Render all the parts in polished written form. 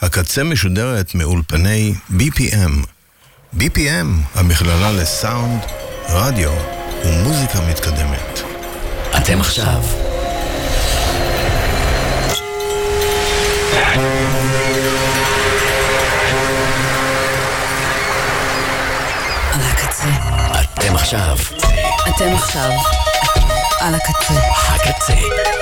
הקצה משודרת מאולפני BPM. BPM, המכללה לסאונד, רדיו ומוזיקה מתקדמת. אתם עכשיו על הקצה. אתם עכשיו על הקצה. הקצה.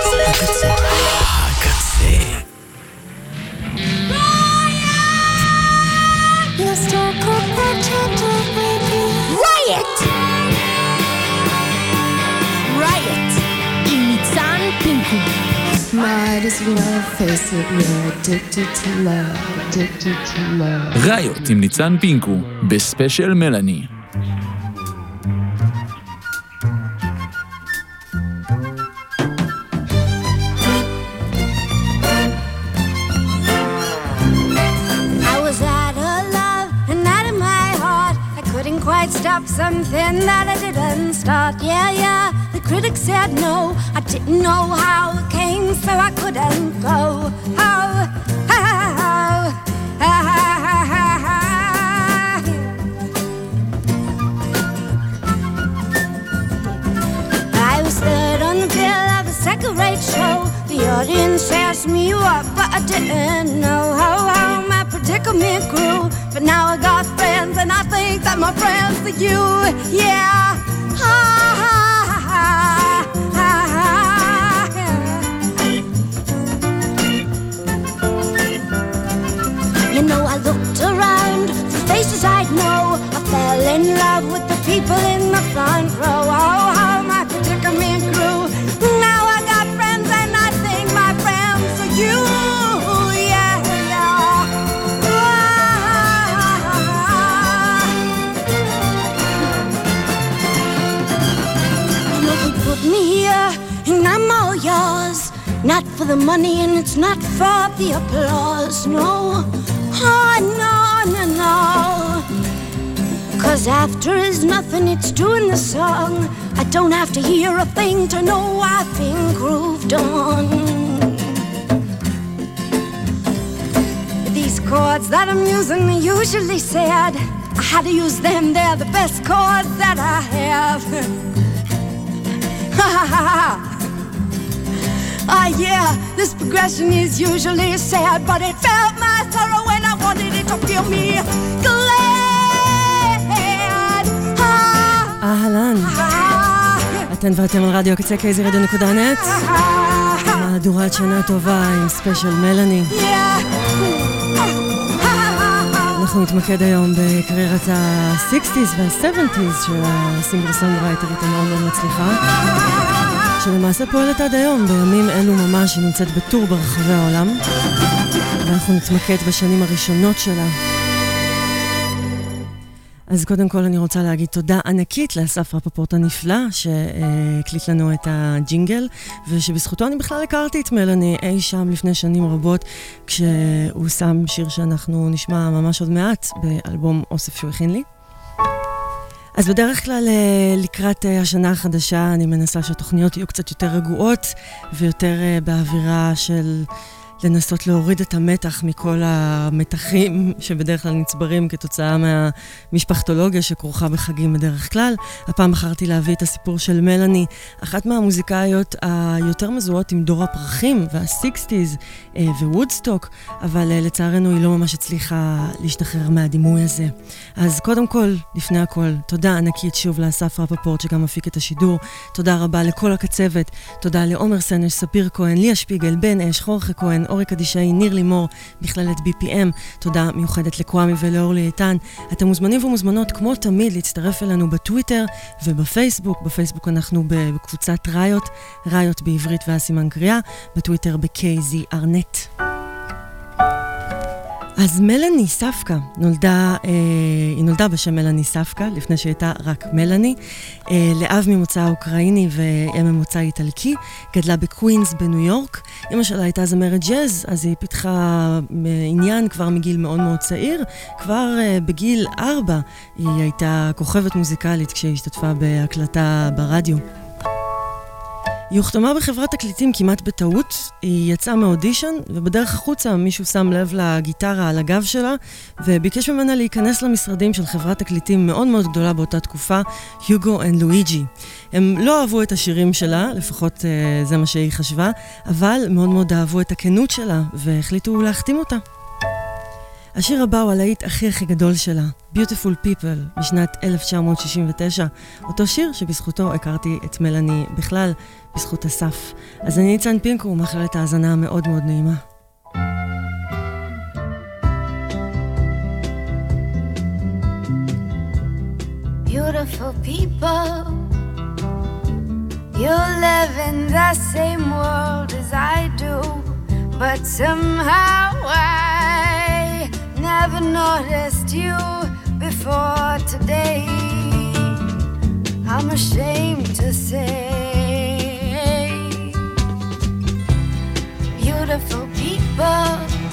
Riot עם ניצן פינקו. Might as well face it, you're addicted to love. ראיות עם ניצן פינקו בספיישל מלאני. Stop something that I didn't start. Yeah, the critics said no. I didn't know how it came, so I couldn't go. I was third on the bill of a second-rate show. The audience asked me what, but I didn't know how my predicament grew. But now I got friends, and I think that my friends are you. Yeah. You know, I looked around for faces I'd know. I fell in love with the people in the front row. Oh, how my predicament grew. Now I got friends, and I think my friends are you. Me here, and I'm all yours. Not for the money, and it's not for the applause. No, oh no. 'Cause after is nothing, it's doing the song. I don't have to hear a thing to know I've been grooved on. These chords that I'm using are usually sad. I had to use them, they're the best chords that I have. Yeah, this progression is usually sad, but it felt my sorrow when I wanted it to feel me glad. אהלן, אתן ואתם על רדיו הקצה kzradio.net. מהדורת שנה טובה עם ספיישל מלאני. אנחנו נתמקד היום בקריירת ה-60s וה-70s של הסינגר סונגרייטרית המאוד מאוד מצליחה, שלמעשה פועלת עד היום. בימים אלו ממש היא נמצאת בטור ברחבי העולם, ואנחנו נתמקד בשנים הראשונות שלה. אז קודם כל אני רוצה להגיד תודה ענקית לאסף רפפורט הנפלא שהקליט לנו את הג'ינגל, ושבזכותו אני בכלל הכרתי את מלאני אי שם לפני שנים רבות, כשהוא שם שיר שאנחנו נשמע ממש עוד מעט באלבום אוסף שהוא הכין לי. אז בדרך כלל לקראת השנה החדשה אני מנסה שהתוכניות יהיו קצת יותר רגועות ויותר באווירה של לנסות להוריד את המתח מכל המתחים שבדרך כלל נצברים כתוצאה מהמשפחתולוגיה שכרוכה בחגים בדרך כלל. הפעם בחרתי להביא את הסיפור של מלאני, אחת מהמוזיקאיות היותר מזוהות עם דור הפרחים וה-60s ווודסטוק, אבל לצערנו היא לא ממש הצליחה להשתחרר מהדימוי הזה. אז קודם כל, לפני הכל, תודה ענקית שוב לאסף רפפורט שגם מפיק את השידור, תודה רבה לכל הקצוות, תודה לעומר סנש, ספיר כהן, ליה שפיגל, בן אש, חורכה כהן, אורי קדישאי, ניר לימור, מכללת BPM. תודה מיוחדת לקוואמי ולאורלי איתן. אתם מוזמנים ומוזמנות כמו תמיד להצטרף אלינו בטוויטר ובפייסבוק. בפייסבוק אנחנו בקבוצת ראיות בעברית והסימן קריאה, בטוויטר ב-KZRnet. אז מלאני ספקה היא נולדה בשם מלאני ספקה, לפני שהייתה רק מלאני, לאב ממוצא אוקראיני ואם ממוצא איטלקי, גדלה בקווינס בניו יורק. אמא שלה הייתה זמרת ג'אז, אז היא פיתחה עניין כבר מגיל מאוד מאוד צעיר. כבר בגיל 4 היא הייתה כוכבת מוזיקלית כשהיא השתתפה בהקלטה ברדיו. היא הוחתמה בחברת תקליטים כמעט בטעות, היא יצאה מאודישן, ובדרך החוצה מישהו שם לב לגיטרה על הגב שלה, וביקש ממנה להיכנס למשרדים של חברת תקליטים מאוד מאוד גדולה באותה תקופה, היוגו אנד לואיג'י. הם לא אהבו את השירים שלה, לפחות זה מה שהיא חשבה, אבל מאוד מאוד אהבו את הכנות שלה, והחליטו להחתים אותה. השיר הבא הוא הלהיט הכי גדול שלה, Beautiful People, משנת 1969. אותו שיר שבזכותו הכרתי את מלאני בכלל, בזכות אסף. אז אני ניצן פינקו, ומאחלת האזנה מאוד מאוד נעימה. Beautiful people, you live in the same world as I do, but somehow I never noticed you before today. I'm ashamed to say, beautiful people,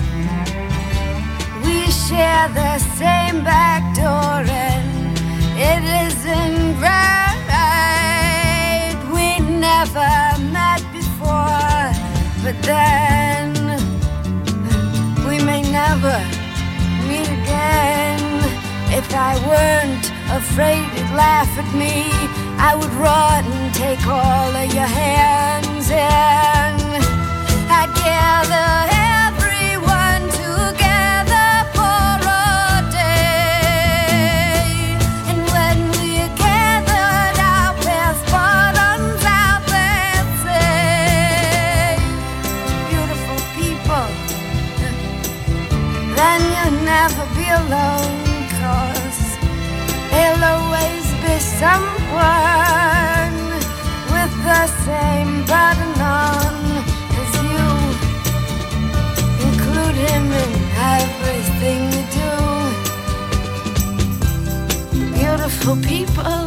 we share the same back door and it isn't right. We never met before, but then we may never meet again. If I weren't afraid you'd laugh at me, I would run and take all of your hands and I'd gather everyone together for a day. And when we're gathered, I'll pass buttons out that say, beautiful people, then you'll never be alone, 'cause there'll always be someone with the same button on as you. Include him in everything you do. Beautiful people,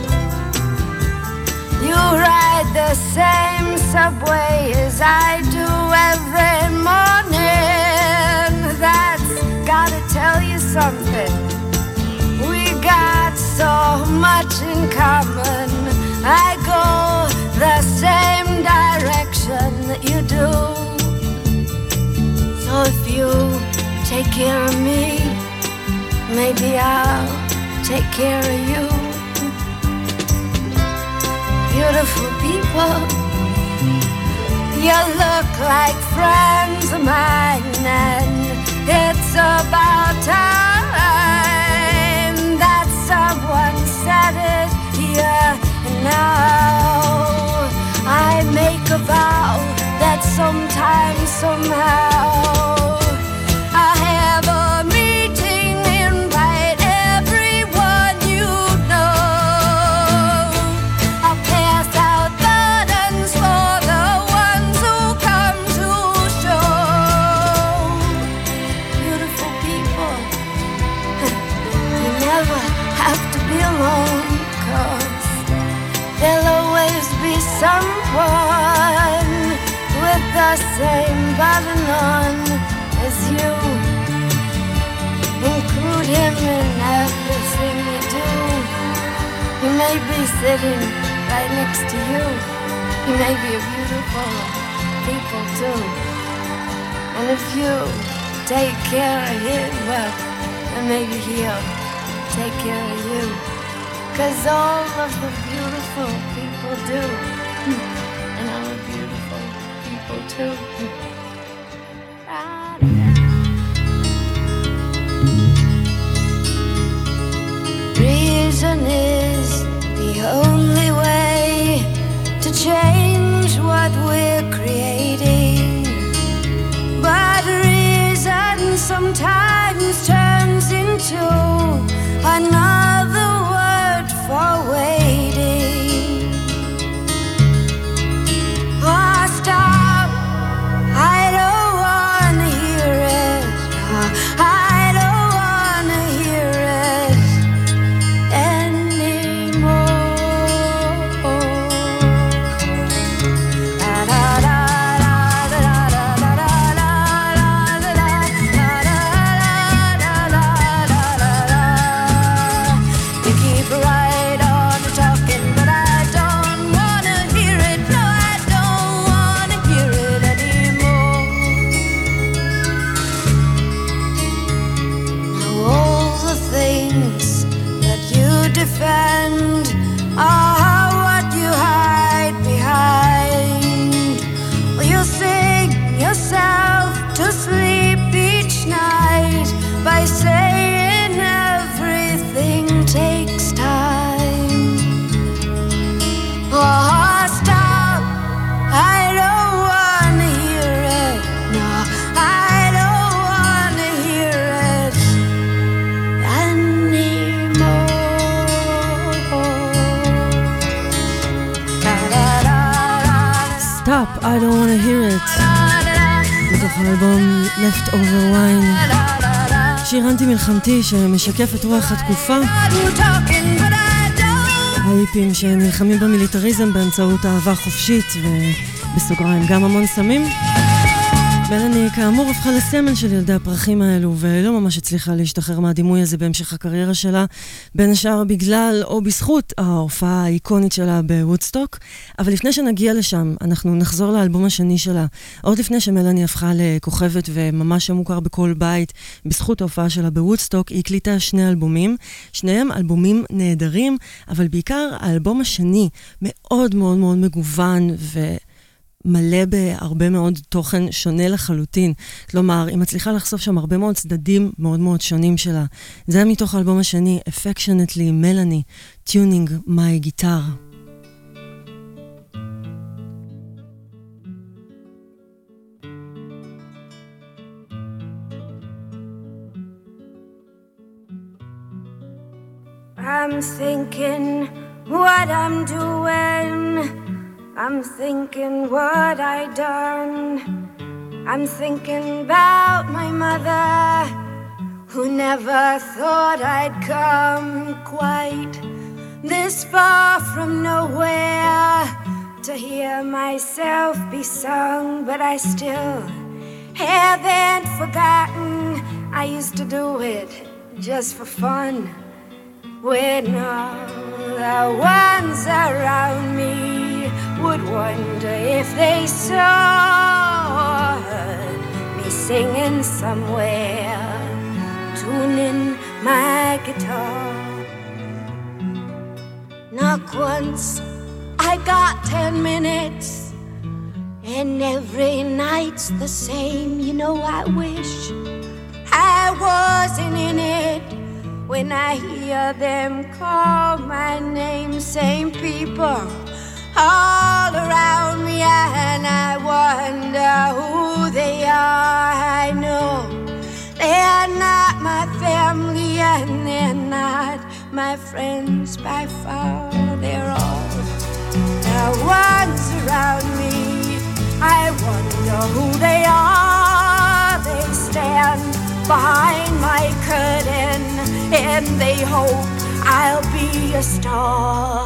you ride the same subway as I do every morning. That's gotta tell you something. We got so much in common. I go the same direction that you do. So if you take care of me, maybe I'll take care of you. Beautiful people, you look like friends of mine, and it's about time that someone said it here and now. I make a vow that sometime, somehow, I'll have a meeting, invite everyone you know. I'll pass out buttons for the ones who come to show. Beautiful people, you never have to be alone, 'cause there'll always be someone with the same button on as you. Include him in everything you do. He may be sitting right next to you. He may be a beautiful people too. And if you take care of him, well, then maybe he'll take care of you. 'Cause all of the beautiful people do. And I'm a beautiful people too. Reason is the only way to change what we're creating. But reason sometimes turns into another word for waiting. Oh, stop, I don't wanna hear it. I don't wanna hear it anymore. Da da da da da da da da da da da da da. I don't want to hear it. מתוך האלבום Leftover Wine. שיר אנטי מלחמתי שמשקף את רוח התקופה. ההיפים שנלחמים במיליטריזם באמצעות אהבה חופשית ובסוגריים גם המון סמים. מלאני כאמור הפכה לסמל של ילדי הפרחים האלו ולא ממש הצליחה להשתחרר מהדימוי הזה בהמשך הקריירה שלה, בין השאר בגלל או בזכות ההופעה האיקונית שלה בוודסטוק. אבל לפני שנגיע לשם אנחנו נחזור לאלבום השני שלה, עוד לפני שמלאני הפכה לכוכבת וממש מוכר בכל בית בזכות ההופעה שלה בוודסטוק. היא הקליטה 2 אלבומים, שניהם אלבומים נהדרים, אבל בעיקר האלבום השני מאוד מאוד מאוד מגוון מלא בהרבה מאוד תוכן שונה לחלוטין. כלומר, היא מצליחה לחשוף שם הרבה מאוד צדדים מאוד מאוד שונים שלה. זה מתוך האלבום השני, Affectionately Melanie, Tuning My Guitar. I'm thinking what I'm doing. I'm thinking what I done. I'm thinking about my mother, who never thought I'd come quite this far from nowhere to hear myself be sung. But I still haven't forgotten I used to do it just for fun, when all the ones around me would wonder if they saw me singing somewhere, tuning my guitar. Not once, I got 10 minutes, and every night's the same. You know, I wish I wasn't in it. When I hear them call my name, same people all around me, and I wonder who they are. I know they're not my family, and they're not my friends by far. They're all the ones around me. I wonder who they are. They stand behind my curtain and they hope I'll be a star.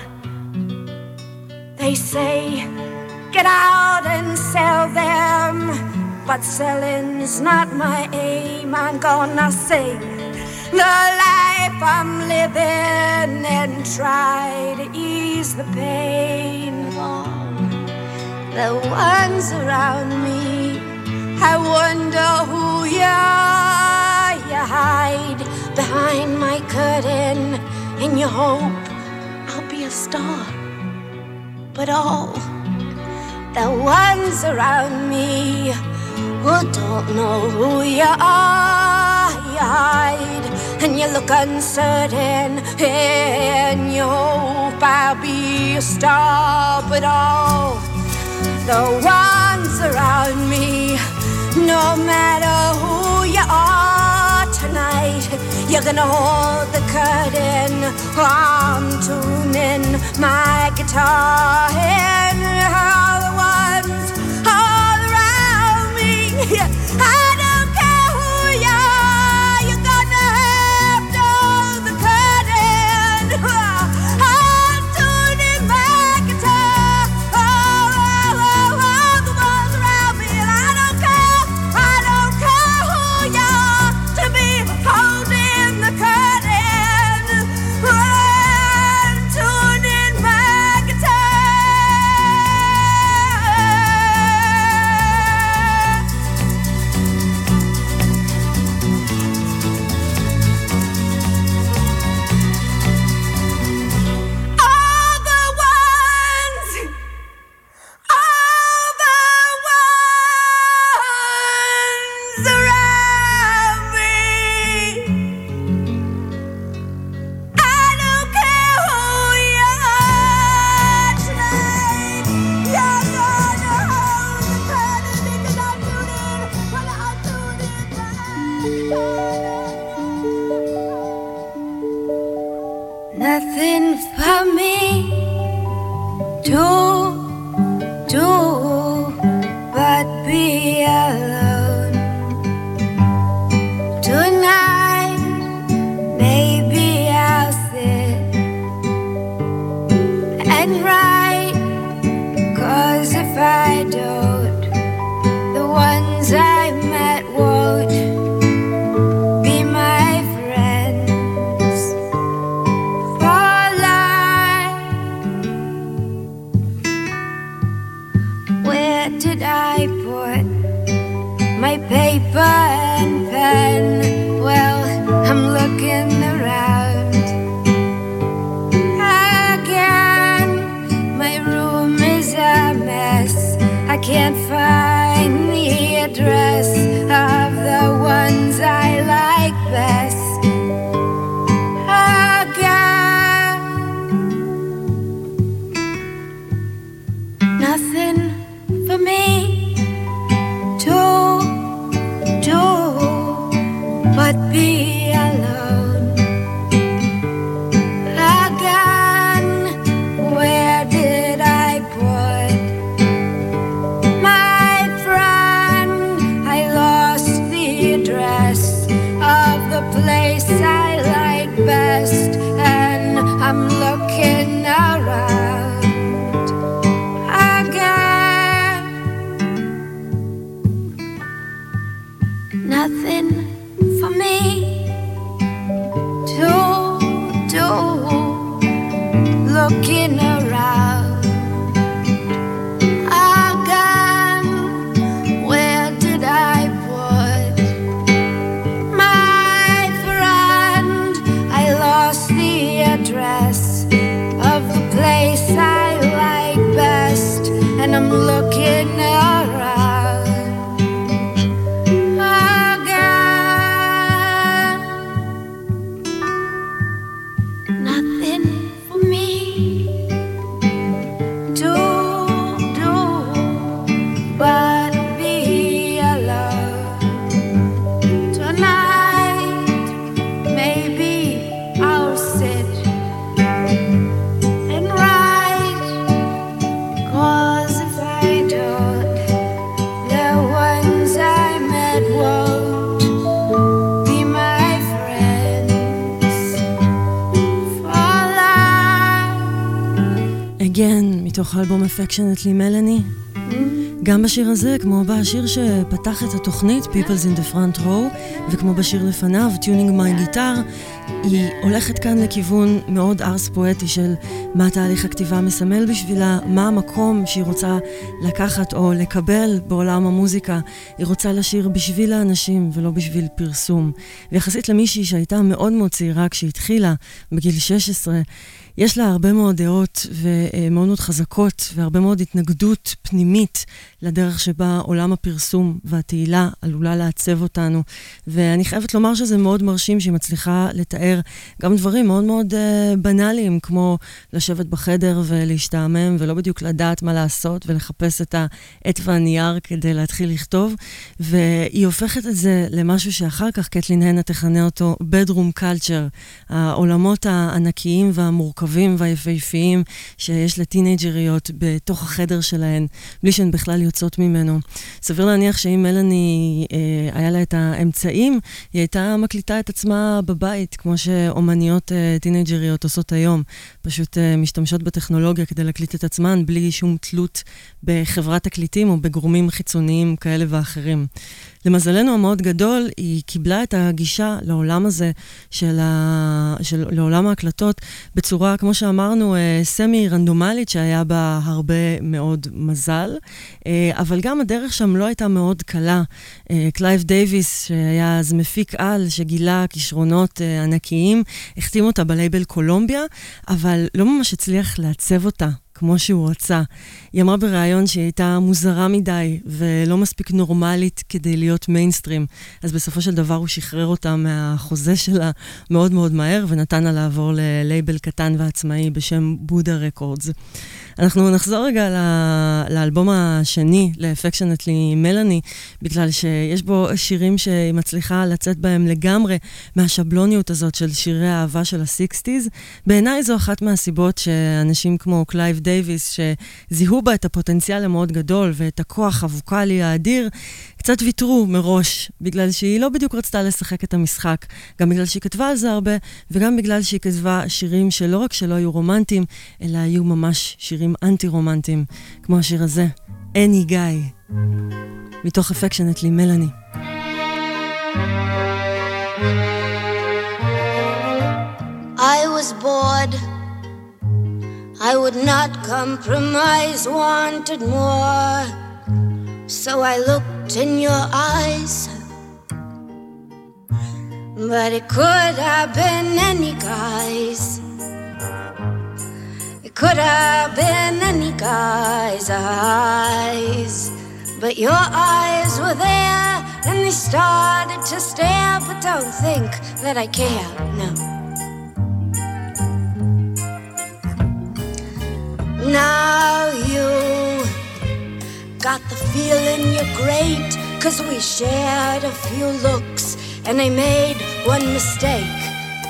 They say, get out and sell them, but selling's not my aim. I'm gonna sing the life I'm living and try to ease the pain of all the ones around me. I wonder who you are. You hide behind my curtain and you hope I'll be a star. But all the ones around me who don't know who you are, you hide and you look uncertain and you hope I'll be a star. But all the ones around me, no matter who you are tonight, you're gonna hold the curtain. I'm tuning my guitar, and all the ones all around me, I don't care who you are, you're gonna have to hold the curtain. I'm tuning my guitar, all the ones around me, and I don't care who you are, to be holding the curtain. I'm tuning my guitar. All the ones around me, I don't care who you are tonight, you're gonna hold the curtain, because I'm tuning, well, I'm tuning nothing for me to do. but be alone again. Where did I put my friend? I lost the address of the place I like best, and I'm looking around again. Nothing for me to do, looking around again. Where did I put my friend? I lost the address of the place I like best, and I'm looking around again. Nothing for me to do but be alone tonight. Maybe I'll sit and write, 'cause if I don't, the ones I met won't be my friends for life. Again, מתוך האלבום Affectionately Melanie. גם בשיר הזה, כמו בשיר שפתח את התוכנית, People's in the Front Row, וכמו בשיר לפניו, Tuning My Guitar, היא הולכת כאן לכיוון מאוד ארס פואטי של מה תהליך הכתיבה מסמל בשבילה, מה המקום שהיא רוצה לקחת או לקבל בעולם המוזיקה. היא רוצה לשיר בשביל האנשים ולא בשביל פרסום. ויחסית למישהי שהייתה מאוד מאוד צעירה כשהתחילה, בגיל 16, יש לה הרבה מאוד דעות ומאוד מאוד חזקות והרבה מאוד התנגדות פנימית לדרך שבה עולם הפרסום והתהילה עלולה לעצב אותנו. ואני חייבת לומר שזה מאוד מרשים שהיא מצליחה לתאר גם דברים מאוד מאוד בנאליים, כמו לשבת בחדר ולהשתעמם ולא בדיוק לדעת מה לעשות ולחפש את העט והנייר כדי להתחיל לכתוב. והיא הופכת את זה למשהו שאחר כך קטלין הנה תכנה אותו bedroom culture, העולמות הענקיים והמורכבים והיפהפיים שיש לטינג'ריות בתוך החדר שלהן, בלי שהן בכלל יוצאות ממנו. סביר להניח שאם מלאני היה לה את האמצעים, היא הייתה מקליטה את עצמה בבית, כמו שאומניות טינג'ריות עושות היום. פשוט משתמשות בטכנולוגיה כדי להקליט את עצמן, בלי שום תלות בחברת תקליטים או בגורמים חיצוניים כאלה ואחרים. למזלנו המאוד גדול, היא קיבלה את הגישה לעולם הזה לעולם ההקלטות בצורה, כמו שאמרנו, סמי רנדומלית, שהיה בה הרבה מאוד מזל, אבל גם הדרך שם לא הייתה מאוד קלה. קלייב דייביס, שהיה אז מפיק על, שגילה כישרונות ענקיים, החתים אותה בלייבל קולומביה, אבל לא ממש הצליח לעצב אותה כמו שהוא רצה. היא אמרה בראיון שהיא הייתה מוזרה מדי ולא מספיק נורמלית כדי להיות מיינסטרים. אז בסופו של דבר הוא שחרר אותה מהחוזה שלה מאוד מאוד מהר ונתן לה לעבור ללייבל קטן ועצמאי בשם בודה רקורדס. אנחנו נחזור רגע לאלבום השני, ל-Affectionately Melanie, בגלל שיש בו שירים שהיא מצליחה לצאת בהם לגמרי מהשבלוניות הזאת של שירי האהבה של ה-60s. בעיניי זו אחת מהסיבות שאנשים כמו קלייב דייביס, שזיהו בה את הפוטנציאל המאוד גדול ואת הכוח הווקלי האדיר, קצת ויתרו מראש, בגלל שהיא לא בדיוק רצתה לשחק את המשחק, גם בגלל שהיא כתבה על זה הרבה, וגם בגלל שהיא כתבה שירים שלא רק שלא היו רומנטיים, אלא היו ממש שירים אנטי-רומנטיים, כמו השיר הזה, Any Guy, מתוך Affectionately Melanie. I was bored, I would not compromise, wanted more, so I looked in your eyes, but it could have been any guy's. It could have been any guy's eyes, but your eyes were there and they started to stare, but don't think that I care, no. Now you got the feeling you're great, 'cause we shared a few looks and they made one mistake.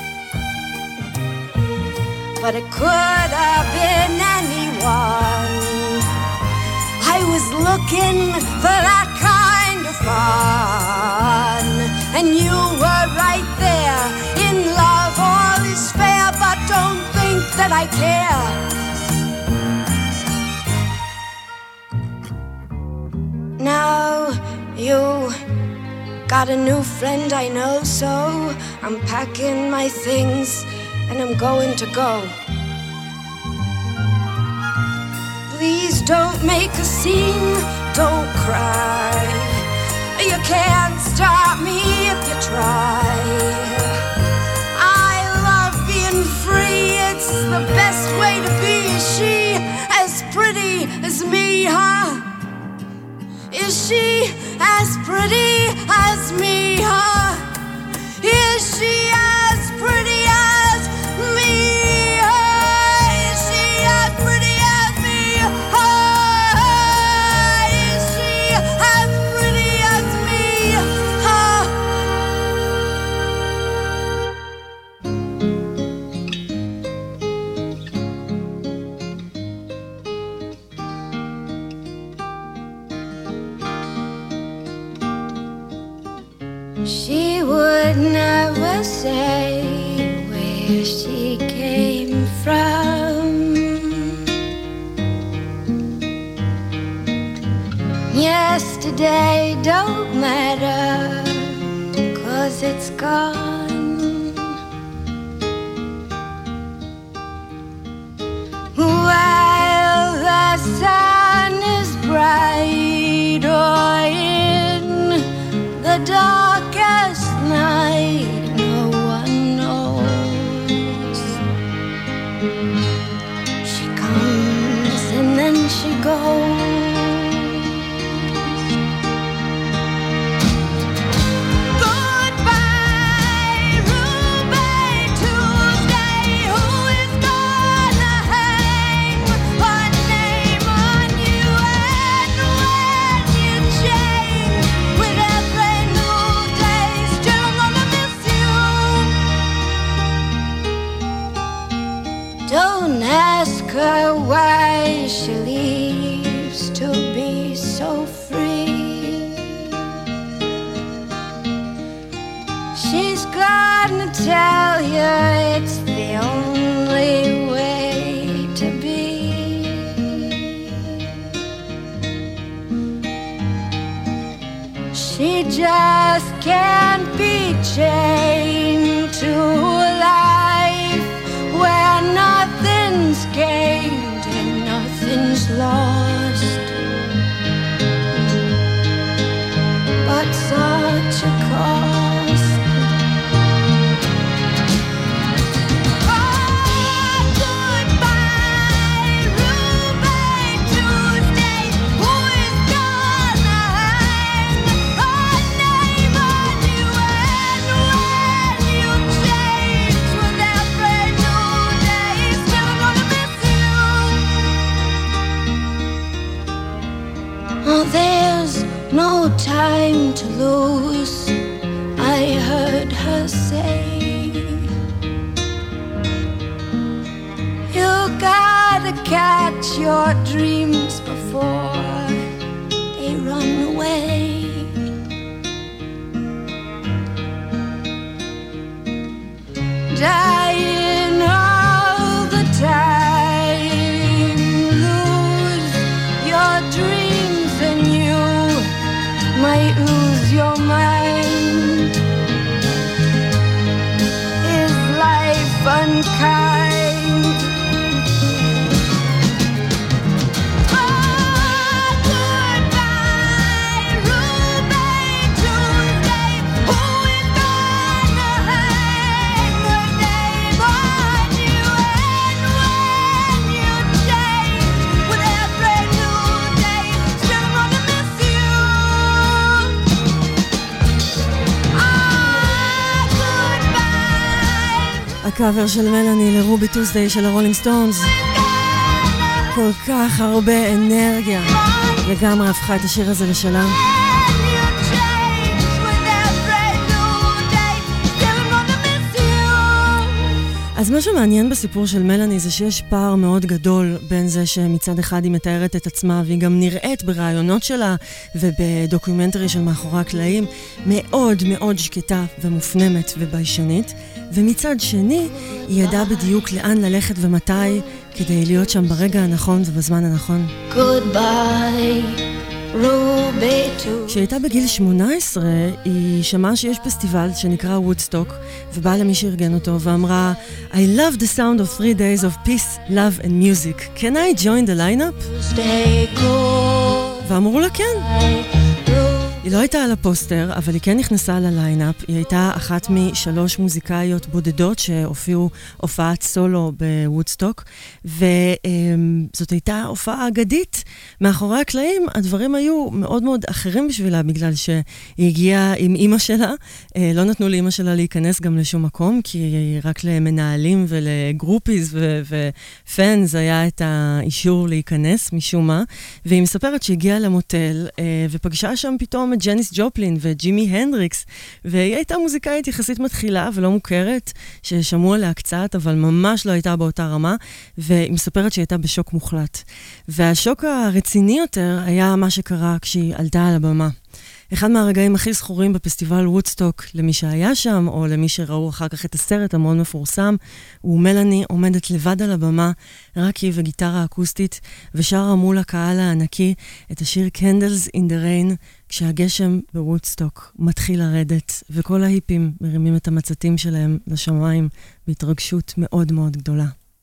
But it could have been anyone. I was looking for that kind of fun, and you were right there. In love all is fair, but don't think that I care. Now you got a new friend, I know, so I'm packing my things and I'm going to go. Please don't make a scene, don't cry. You can't stop me if you try. I love being free, it's the best way to be. Is she as pretty as me, huh? Is she as pretty as me, huh? Is she as pretty as me, huh? Is she as pretty as me, huh? Is she as pretty as me, huh? She would never say where she came from. Yesterday don't matter, 'cause it's gone. While the sun is bright or in the darkest night, no one knows. She comes and then she goes. Goodbye, Ruby Tuesday. Who is gonna hang her name on you? And when you change with every new day, still gonna miss you. Don't ask her why she leaves to be so free. She's gonna tell you it's the only way to be. She just can't be chained to a life where nothing's gained and nothing's lost. But such a cost. Oh, goodbye, Ruby Tuesday. Who is gonna hang her name on you? And when you change with every new day, still gonna miss you. Oh, there's no time to lose, I heard her say. You gotta catch your dreams before they run away. Dying all the time, lose your dreams and you might lose your mind. Is life unkind? Oh, goodbye, Ruby Tuesday. Who is gonna hang her name on you? And when you change with every new day, still gonna miss you. goodbye. הקאבר של מלאני לרובי טוסדיי של הרולינג סטונס. כל כך הרבה אנרגיה. לגמרי הפכה את השיר הזה לשלה. When you change with every new אז מה שמעניין בסיפור של מלאני זה שיש פער מאוד גדול בין זה שמצד אחד היא מתארת את עצמה והיא גם נראית ברעיונות שלה ובדוקומנטרי של מאחורי הקלעים מאוד מאוד שקטה ומופנמת וביישנית, ומצד שני היא ידעה בדיוק לאן ללכת ומתי כדי להיות שם ברגע הנכון ובזמן הנכון. Goodbye. כשהייתה בגיל 18, היא שמעה שיש פסטיבל שנקרא וודסטוק, ובאה למי שארגן אותו ואמרה, I love the sound of 3 days of peace, love and music. Can I join the lineup? ואמרו לה כן. היא לא הייתה על הפוסטר, אבל היא כן נכנסה לליינאפ. היא הייתה אחת מ3 מוזיקאיות בודדות שהופיעו הופעת סולו בוודסטוק, וזאת הייתה הופעה אגדית. מאחורי הקלעים הדברים היו מאוד מאוד אחרים בשבילה, בגלל שהיא הגיעה עם אמא שלה. לא נתנו לאמא שלה להיכנס גם לשום מקום, כי רק למנהלים ולגרופיז ופנס היה את האישור להיכנס משום מה. והיא מספרת שהגיעה למוטל ופגשה שם פתאום את ג'ניס ג'ופלין וג'ימי הנדריקס, והיא הייתה מוזיקאית יחסית מתחילה ולא מוכרת, ששמעו עליה קצת, אבל ממש לא הייתה באותה רמה, והיא מספרת שהיא הייתה בשוק מוחלט. והשוק הרציני יותר היה מה שקרה כשהיא עלתה על הבמה. אחד מהרגעים הכי זכורים בפסטיבל וודסטוק, למי שהיה שם, או למי שראו אחר כך את הסרט המאוד מפורסם, הוא מלאני עומדת לבד על הבמה, רק היא וגיטרה אקוסטית, ושרה מול הקהל הענקי את השיר Candles in the Rain, כשהגשם בוודסטוק מתחיל לרדת, וכל ההיפים מרימים את המצתים שלהם לשמיים, בהתרגשות מאוד מאוד גדולה.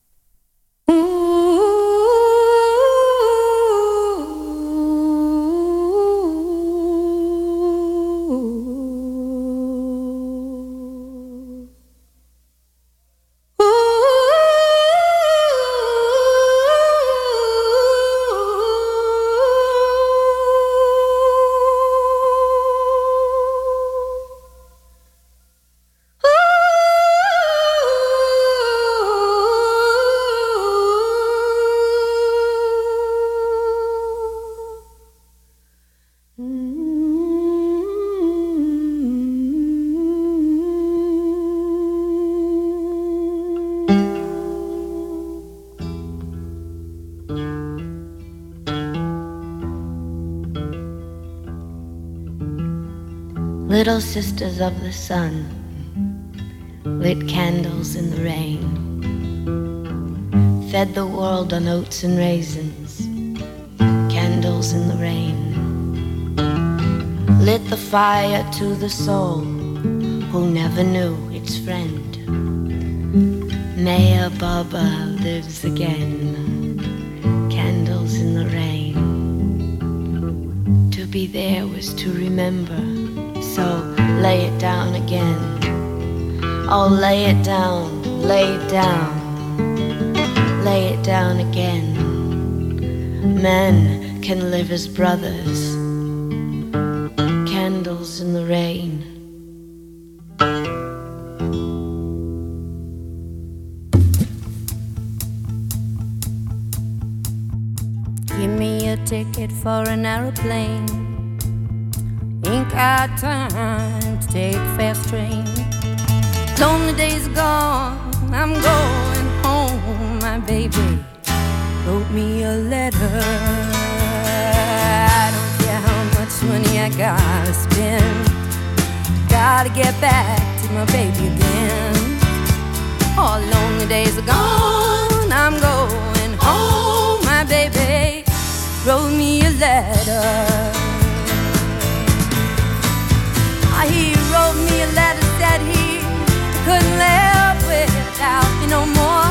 Little sisters of the sun lit candles in the rain, fed the world on oats and raisins, candles in the rain, lit the fire to the soul who never knew its friend. Maya Baba lives again, candles in the rain. To be there was to remember, so lay it down again. Oh, lay it down, lay it down, lay it down again. Men can live as brothers, candles in the rain. Give me a ticket for an aeroplane. Ain't got time to take fast train. Lonely days are gone, I'm going home. My baby wrote me a letter. I don't care how much money I gotta spend, gotta get back to my baby again. All lonely days are gone, I'm going home. My baby wrote me a letter. He wrote me a letter, said he couldn't live without me no more.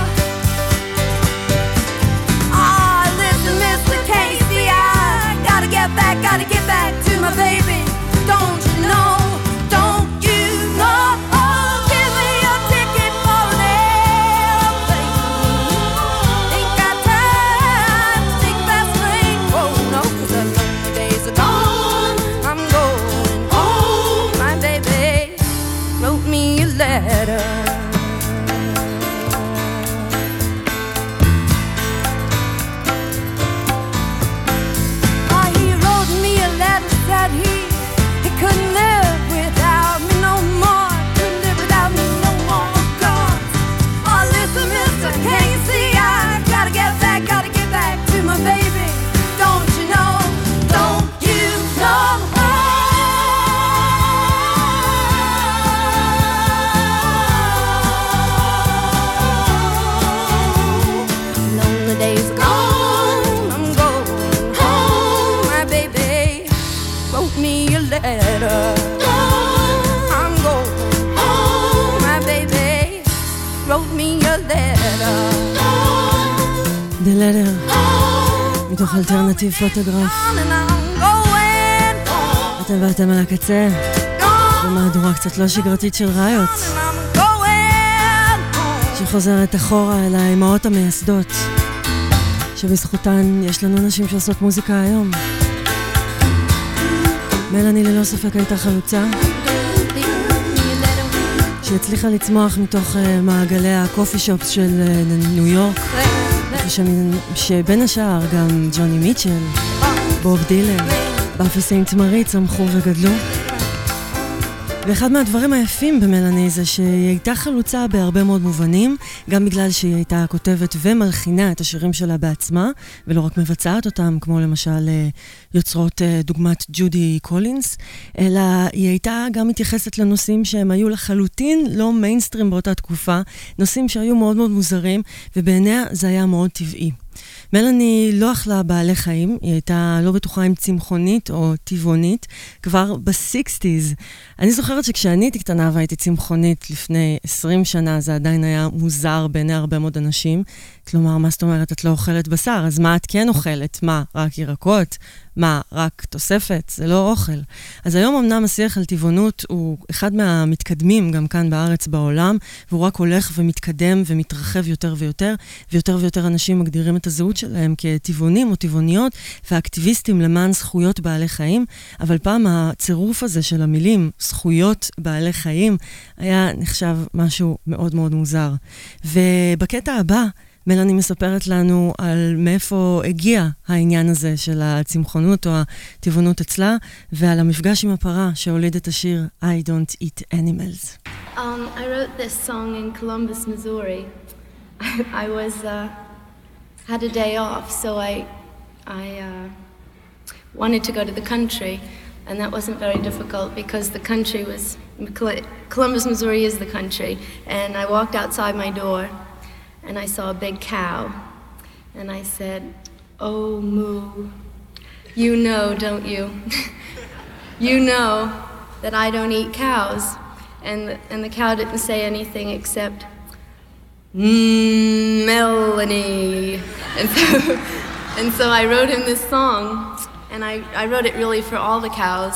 Oh, listen, Mr. Casey, I gotta get back to my baby. Don't you know, don't you know? Oh, give me a ticket for an airplane. Ain't got time to take a fast train. Oh, no, 'cause the lonely days are gone, I'm going home. My baby wrote me a letter. Oh, he wrote me a letter, said he couldn't live without me no more. Couldn't live without me no more. God, oh, letter מתוך אלטרנטיב פוטוגרף. אתם ואתם על הקצה במהדורה קצת לא שגרתית של ראיות שחוזרת אחורה אל האימהות המייסדות שבזכותן יש לנו נשים שעושות מוזיקה היום. מלאני ללא ספק הייתה חלוצה שהצליחה לצמוח מתוך מעגלי הקופי שופס של ניו יורק, שבין השאר גם ג'וני מיטשל, בוב דילן, באפי סיינט מארי צמחו וגדלו. ואחד מהדברים היפים במלאני זה שהיא הייתה חלוצה בהרבה מאוד מובנים, גם בגלל שהיא הייתה כותבת ומלחינה את השירים שלה בעצמה, ולא רק מבצעת אותם, כמו למשל יוצרות דוגמת ג'ודי קולינס, אלא היא הייתה גם מתייחסת לנושאים שהם היו לחלוטין לא מיינסטרים באותה תקופה, נושאים שהיו מאוד מאוד מוזרים, ובעיניה זה היה מאוד טבעי. מלאני לא אכלה בעלי חיים, היא הייתה לא בטוחה אם צמחונית או טבעונית, כבר ב-60s. אני זוכרת שכשאני הייתי קטנה והייתי צמחונית לפני 20 שנה, זה עדיין היה מוזר בעיני הרבה מאוד אנשים. כלומר, מה זאת אומרת, את לא אוכלת בשר, אז מה את כן אוכלת? מה, רק ירקות? מה, רק תוספת? זה לא אוכל. אז היום אמנם השיח על טבעונות הוא אחד מהמתקדמים גם כאן בארץ בעולם, והוא רק הולך ומתקדם ומתרחב יותר ויותר, ויותר ויותר אנשים מגדירים את הזהות שלהם כטבעונים או טבעוניות, ואקטיביסטים למען זכויות בעלי חיים, אבל פעם הצירוף הזה של המילים זכויות בעלי חיים היה נחשב משהו מאוד מאוד מוזר. ובקטע הבא, מלאני מספרת לנו על מאיפה הגיע העניין הזה של הצמחונות או הטבעונות אצלה, ועל המפגש עם הפרה שהוליד את השיר I Don't Eat Animals. I wrote this song in Columbus, Missouri. I was had a day off, so I wanted to go to the country, and that wasn't very difficult because the country was Columbus, Missouri is the country, and I walked outside my door. And I saw a big cow, and I said, "Oh, moo, you know, don't you? You know that I don't eat cows." And the cow didn't say anything except, Melanie. And so I wrote him this song, and I wrote it really for all the cows.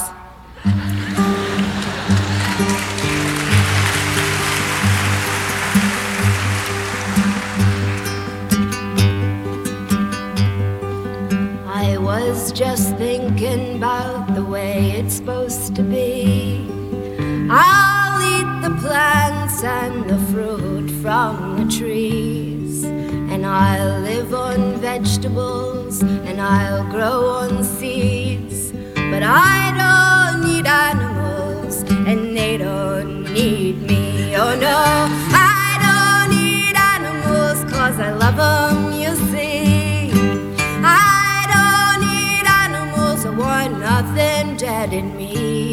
I was just thinking about the way it's supposed to be. I'll eat the plants and the fruit from the trees, and I'll live on vegetables and I'll grow on seeds. But I don't need animals and they don't need me. Oh no, I don't need animals 'cause I love them, you see. Want nothing dead in me.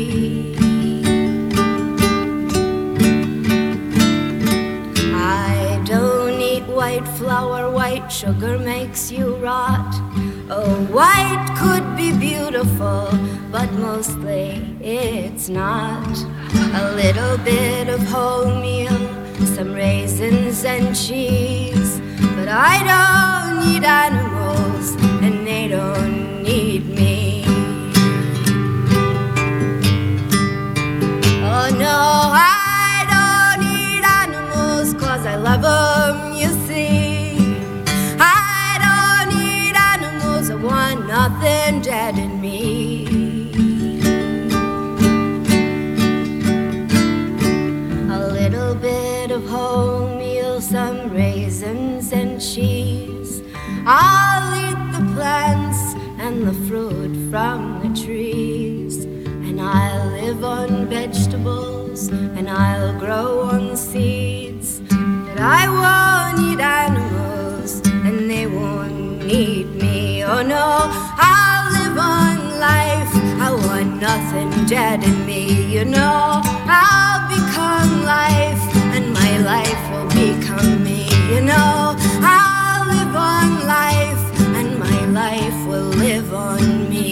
I don't eat white flour, white sugar makes you rot. Oh, white could be beautiful, but mostly it's not. A little bit of wholemeal, some raisins and cheese. But I don't need animals, and they don't need me. Oh no, I don't need animals 'cause I love them, you see. I don't need animals, I want nothing dead in me. A little bit of wholemeal, some raisins and cheese. I'll eat the plants and the fruit from the trees, and I'll live on vegetables and I'll grow on seeds. But I won't need animals and they won't need me. Oh no, I'll live on life, I want nothing dead in me. You know, I'll become life and my life will become me. You know, I'll live on life and my life will live on me.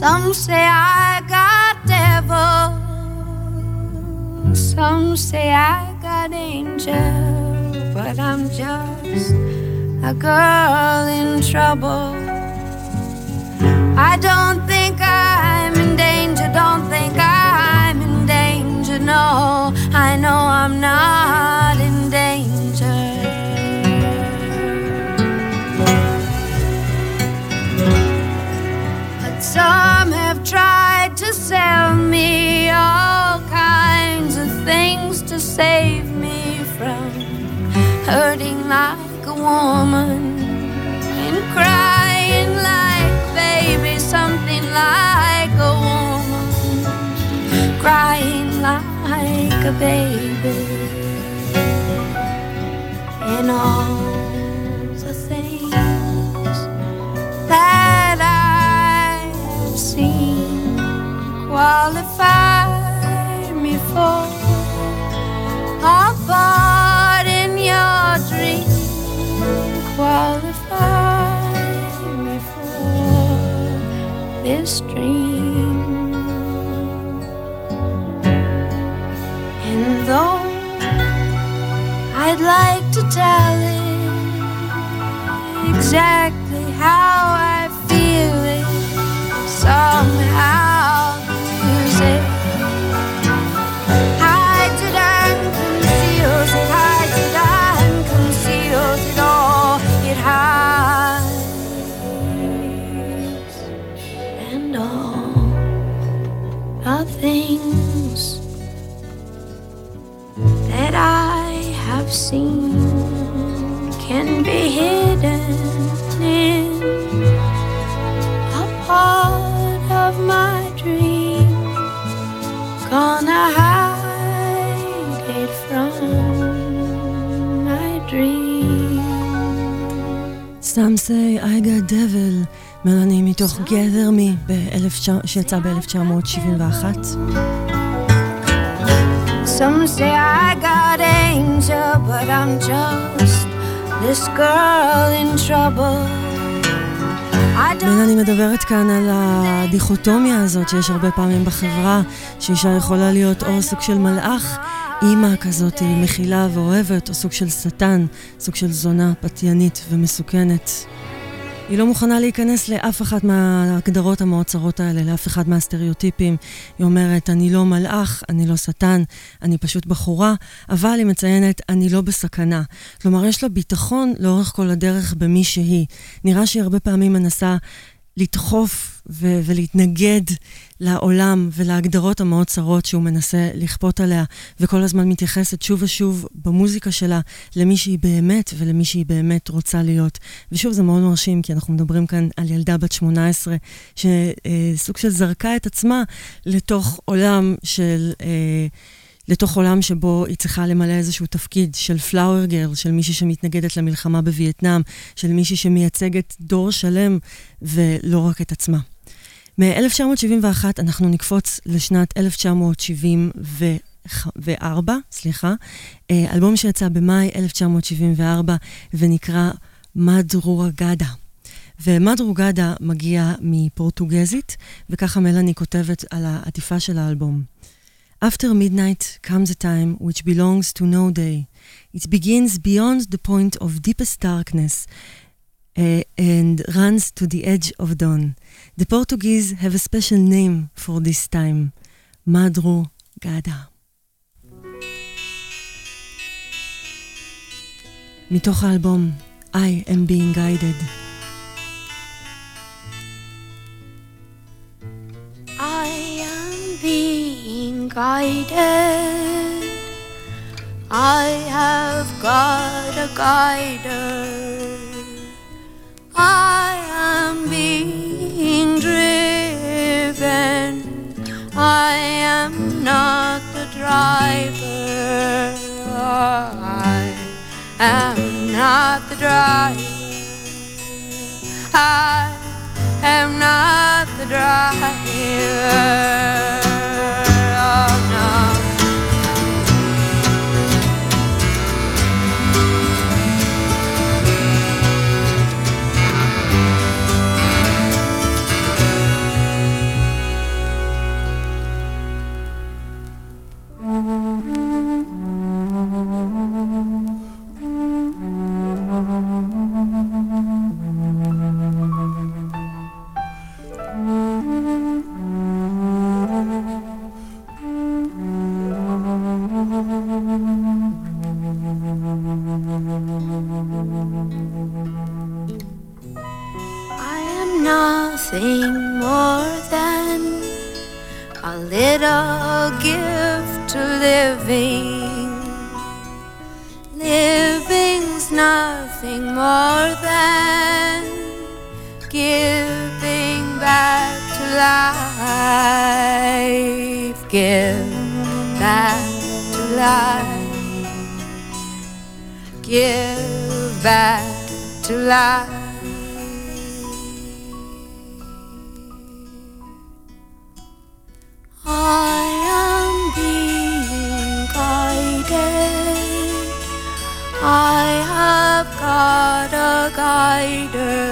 Some say I got devil, some say I got angel, but I'm just a girl in trouble. I don't think I'm in danger, don't think I'm in danger, no, I know I'm not in danger. But some have tried to sell me all kinds of things to save me from hurting like a woman and crying like a baby, something like a woman, crying like a baby, and all the things that I've seen qualify me for a part in your dream, qualify me for this dream. And though I'd like to tell it exactly how I feel it, somehow the music hides it and conceals it, hides it and conceals it all, it hides. And all the things that I have seen can be hidden in a part of my dream, gonna hide it from my dream. Some say I got devil, מלאני מתוך Gather Me שיצא ב-1971. Some say I got angel, but I'm just this girl in trouble. אני מדברת כאן על הדיכוטומיה הזאת שיש הרבה פעמים בחברה, שאישה יכולה להיות או סוג של מלאך, אימא כזאת מכילה ואוהבת, או סוג של שטן, סוג של זונה פתיינית ומסוכנת. היא לא מוכנה להיכנס לאף אחת מההגדרות המאוצרות האלה, לאף אחד מהסטריאוטיפים. היא אומרת, אני לא מלאך, אני לא שטן, אני פשוט בחורה, אבל היא מציינת, אני לא בסכנה. כלומר, יש לה ביטחון לאורך כל הדרך במי שהיא. נראה שהיא הרבה פעמים מנסה לדחוף ולהתנגד לעולם ולהגדרות המאוד צרות שהוא מנסה לכפות עליה, וכל הזמן מתייחסת שוב ושוב במוזיקה שלה למי שהיא באמת ולמי שהיא באמת רוצה להיות. ושוב זה מאוד מרשים, כי אנחנו מדברים כאן על ילדה בת 18 שסוג של זרקה את עצמה לתוך עולם לתוך עולם שבו היא צריכה למלא איזשהו תפקיד של פלאואר גרל, של מישהי שמתנגדת למלחמה בווייטנאם, של מישהי שמייצגת דור שלם ולא רק את עצמה. מ-1971 אנחנו נקפוץ לשנת 1974, אלבום שיצא במאי 1974 ונקרא מדרוגדה. ומדרוגדה מגיע מפורטוגזית, וככה מלאני כותבת על העטיפה של האלבום. After midnight comes a time which belongs to no day. It begins beyond the point of deepest darkness and runs to the edge of dawn. The Portuguese have a special name for this time, Madrugada. מתוך האלבום, I am being guided. I am being guided. I have got a guider. I am being driven. I am not the driver. I am not the driver. I am not the driver. Oh, no. gift to living. Living's nothing more than giving back to life. Give back to life. Give back to life. I am being guided. I have got a guider.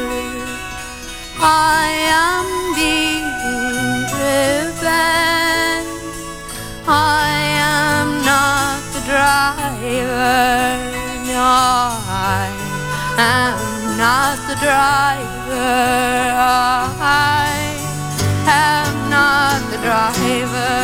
I am being driven. I am not the driver. No, I am not the driver. I am not the driver.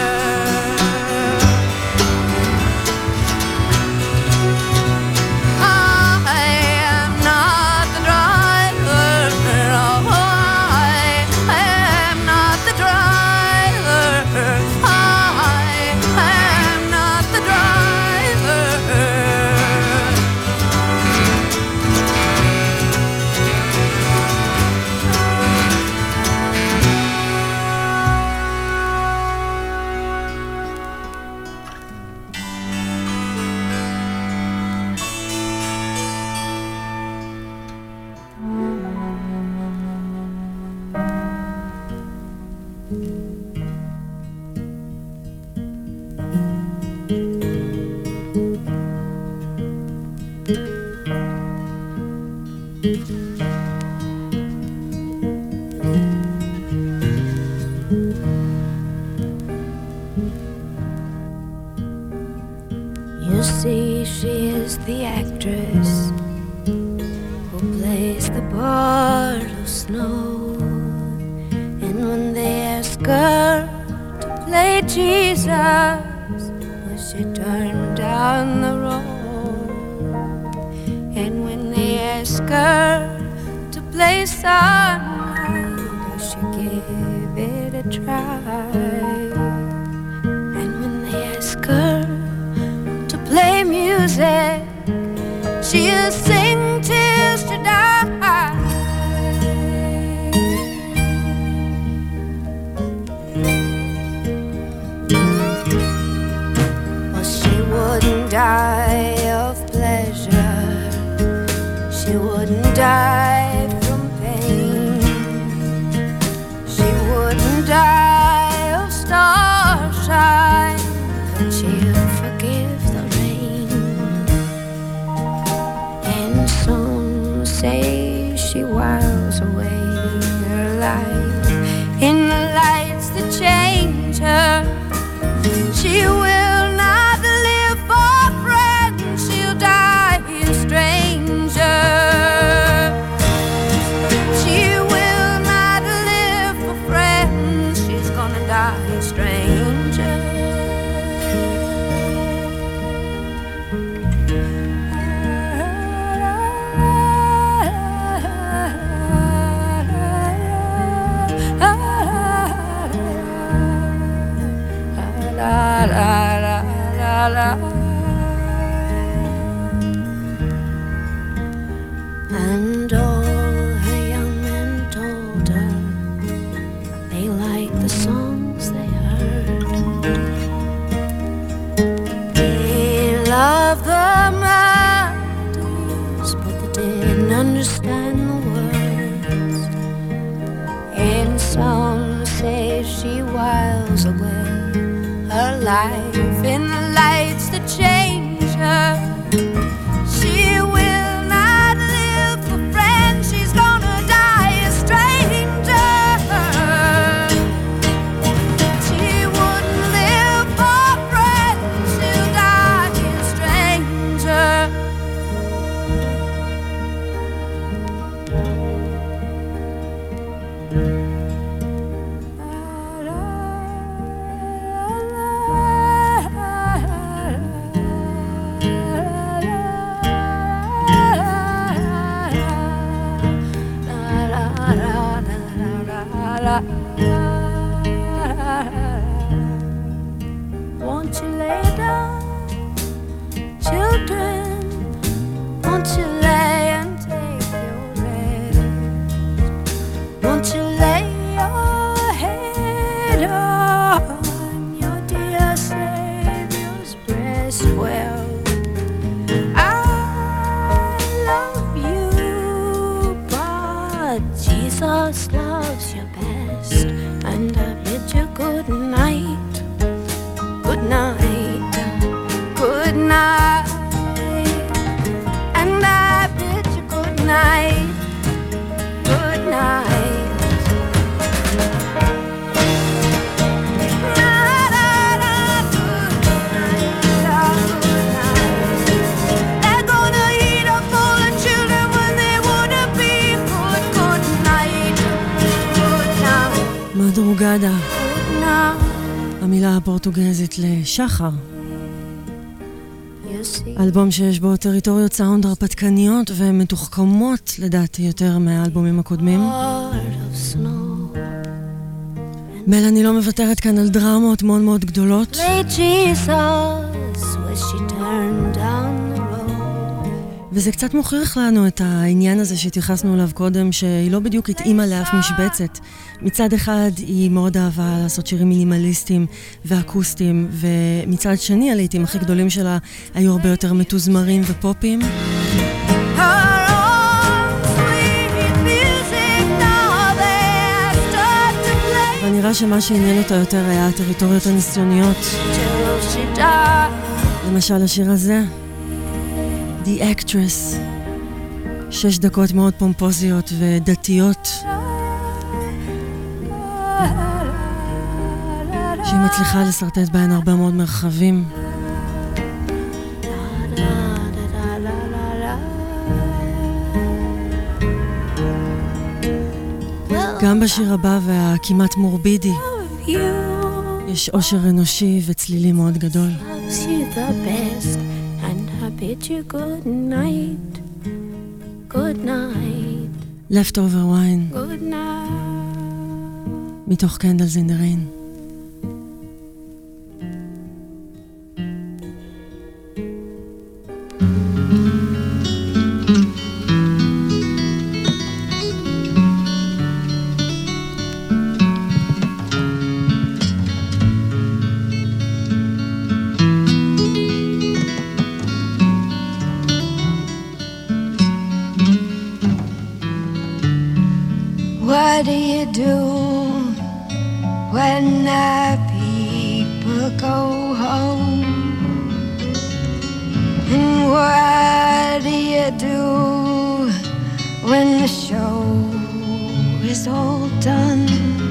You see, she is the actress who plays the part of Snow. And when they ask her to play Jesus, will she turn down the road? And when they ask her to play Sunlight, will she give it a try? And when they ask her to play music, she'll sing till she dies. Well, she wouldn't die of pleasure. She wouldn't die from pain. She wouldn't die of starshine, but she'll forgive the rain. And some say she whiles away her life in the lights that change her. She will not live for friends, she'll die a stranger. She will not live for friends, she's gonna die a stranger. And all her young men told her they liked the songs they heard. They loved the melodies, but they didn't understand the words. And some say she whiles away her life in the lights that change her. She will not live for friends, she's gonna die a stranger. She wouldn't live for friends, she'll die a stranger. won't you lay down? Children, won't you lay and take your rest? Won't you lay your head on your dear Savior's breast? Well, I love you, but Jesus loves you best, and I bid you good night, good night, good night, and I bid you good night, good night. They're gonna eat up all the children when they wanna be good, good night, good night, מדרוגדה, good night. המילה הפורטוגזית לשחר. You see, אלבום שיש בו טריטוריות סאונד הרפתקניות ומתוחכמות לדעתי יותר מהאלבומים הקודמים. heart of snow. מלאני לא מוותרת כאן על דרמות מאוד מאוד גדולות. Lay Jesus when she turned down the road. וזה קצת מוכיח לנו את העניין הזה שהתייחסנו אליו קודם, שהיא לא בדיוק התאימה לאף משבצת. מצד אחד היא מאוד אהבה לעשות שירים מינימליסטיים ואקוסטיים, ומצד שני הלהיטים הכי גדולים שלה היו הרבה יותר מתוזמרים ופופים. Her own sweet music now they start to play ונראה שמה שעניין אותה יותר היה הטריטוריות הניסיוניות. till she died. למשל השיר הזה, The Actress, 6 דקות מאוד פומפוזיות ודתיות, שהיא מצליחה לסרטט בהן הרבה מאוד מרחבים. גם בשיר הבא והכמעט מורבידי You יש עושר אנושי וצלילי מאוד גדול. loves you the best, and I bid you good night, good night, Leftover Wine, good night. מתוך Candles in the Rain. What do you do when the people go home? And what do you do when the show is all done?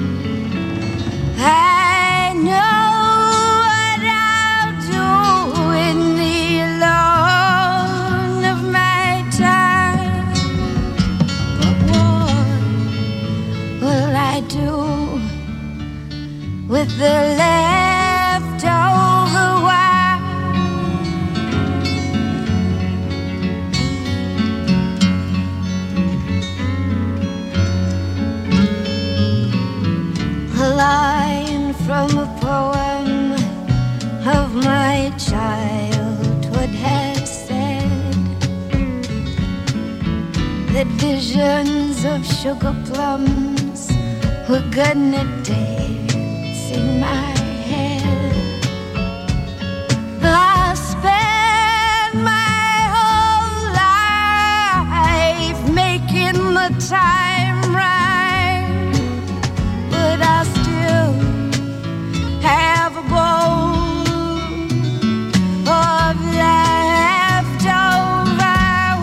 I know what I'll do in the alone of my time, but what will I do with the leftover wine? A line from a poem of my childhood has said that visions of sugar plums were gonna dance in my head. I spent my whole life making the time right, but I still have a bowl of leftover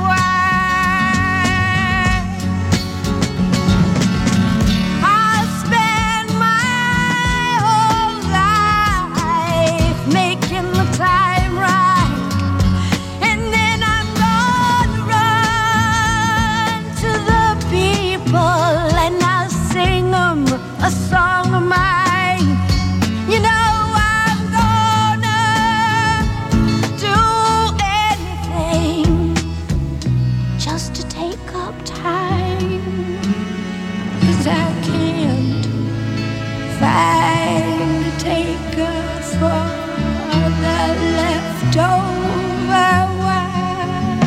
wine. I spent my whole life making the time right, and then I'm gonna run to the people and I'll sing them a song of mine. You know I'm gonna do anything just to take up time, 'cause I can't find a taker for the leftover wine.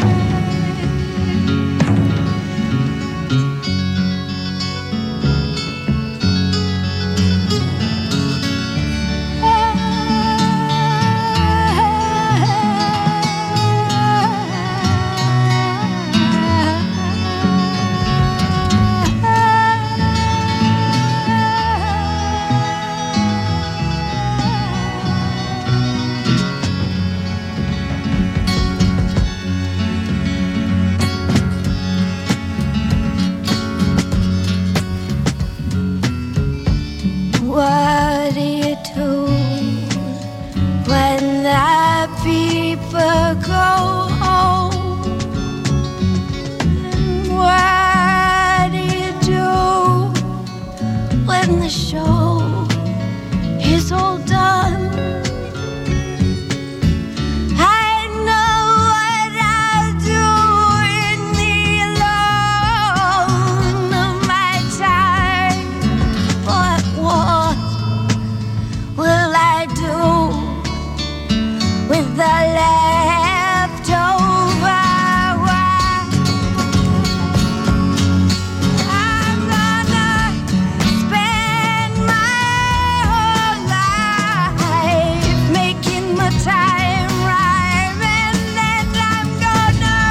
What do you do when the people go home? What do you do when the show is all done? I know what I'll do in the alone of my time, but what will I do with the leftover wine? I'm gonna spend my whole life making my time right, and then I'm gonna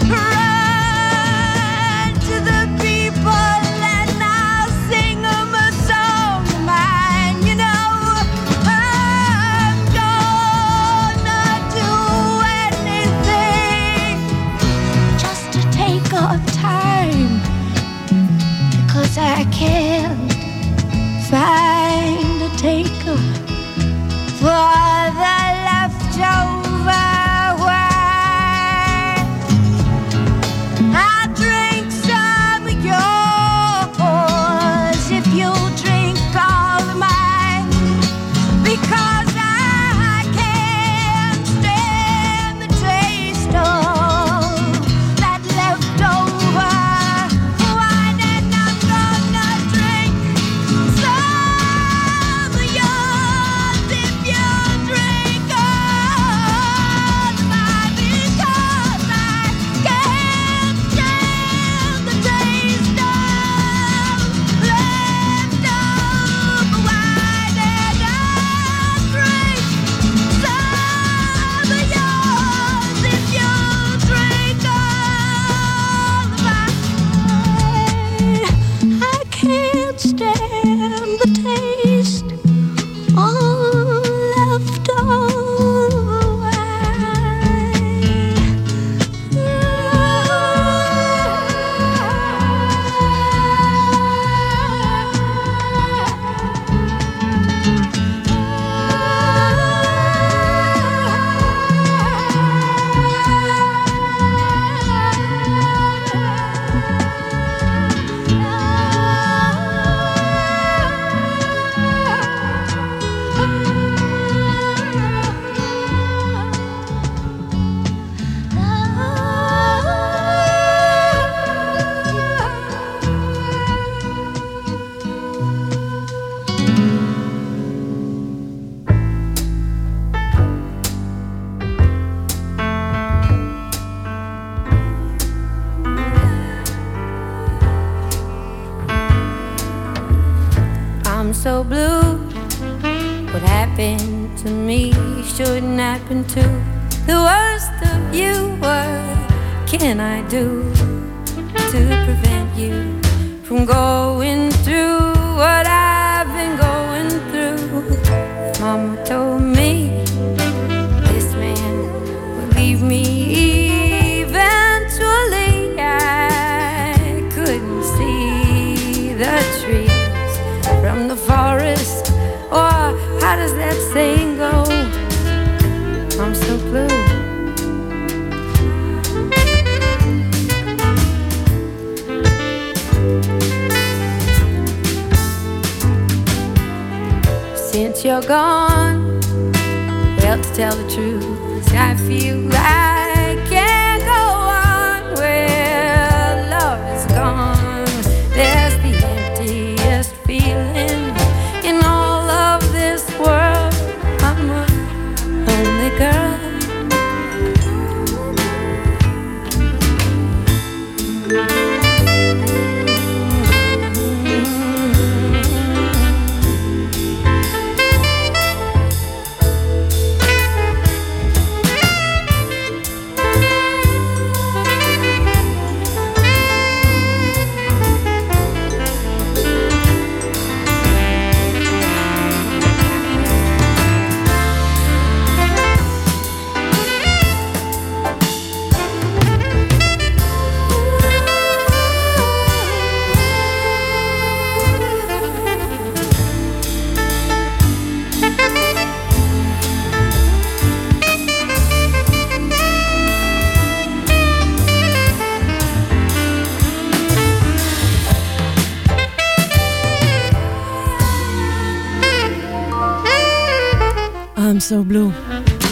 run to the people and I'll sing them a song of mine. You know, I'm gonna do anything just to take up time, because I can't find a taker for the leftover wine. I'll drink some of yours if you'll drink all of mine, because I can't stand the taste of that leftover wine, and I'm gonna drink some of yours if you drink all of mine, because I can't stand the taste of leftover wine, and I'll drink some of yours if you drink all of mine. I can't stand the taste of leftover I'm so blue. What happened to me shouldn't happen to the worst of you. What can I do to prevent you from going through what I've been going through? Mama told me this man would leave me eventually. I couldn't see the trees from the forest. Or how does that saying go? I'm so blue. Since you're gone, well, to tell the truth, I feel I can't go on where love is gone. There's the emptiest feeling in all of this world. I'm a lonely So Blue.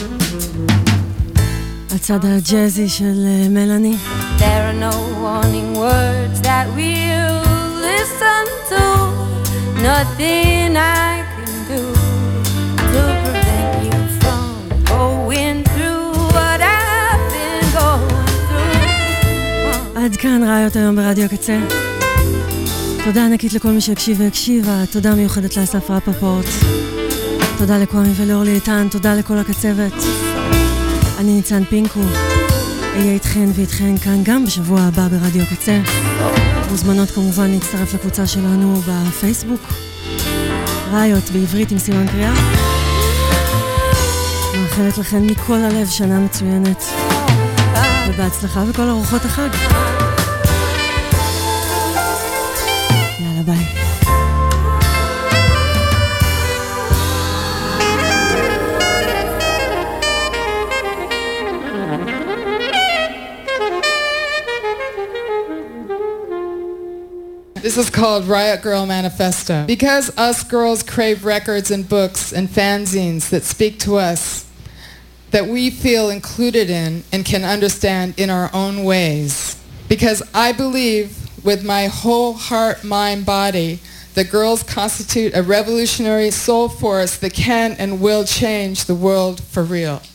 הצד הג'אזי של מלאני. There are no warning words that we'll listen to. Nothing I can do to prevent you from going through what I've been going through. עד כאן ראיות היום ברדיו קצה. תודה ענקית לכל מי שהקשיב והקשיבה. תודה מיוחדת לאסף רפפורט. תודה לקוואמי ולאורלי איתן. תודה לכל הקצוות. אני ניצן פינקו. אהיה איתכן ואיתכן כאן גם בשבוע הבא ברדיו קצה. מוזמנות כמובן להצטרף לקבוצה שלנו בפייסבוק. ראיות בעברית עם סימן קריאה. מאחלת לכן מכל הלב שנה מצוינת. ובהצלחה בכל ארוחות החג. יאללה ביי. This is called Riot Girl Manifesto. Because us girls crave records and books and fanzines that speak to us, that we feel included in and can understand in our own ways. Because I believe with my whole heart, mind, body, that girls constitute a revolutionary soul force that can and will change the world for real.